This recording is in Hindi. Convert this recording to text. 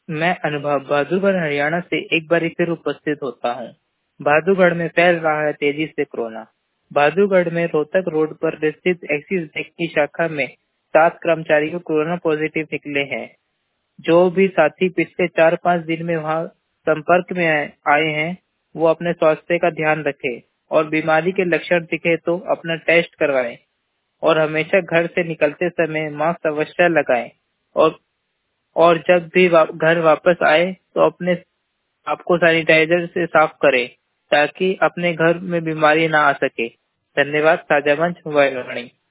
मैं अनुभव बहादुरगढ़ हरियाणा से एक बार फिर उपस्थित होता हूँ। बहादुरगढ़ में फैल रहा है तेजी से कोरोना। बहादुरगढ़ में रोहतक रोड पर स्थित एक्सिस बैंक की शाखा में 7 कर्मचारी को कोरोना पॉजिटिव निकले हैं। जो भी साथी पिछले 4-5 दिन में वहां संपर्क में आए हैं, वो अपने स्वास्थ्य का ध्यान रखें और बीमारी के लक्षण दिखे तो अपना टेस्ट करवाएं और हमेशा घर से निकलते समय मास्क अवश्य लगाएं और जब भी घर वापस आए तो अपने आपको सैनिटाइजर से साफ करें ताकि अपने घर में बीमारी ना आ सके। धन्यवाद। साझा मंच वाणी।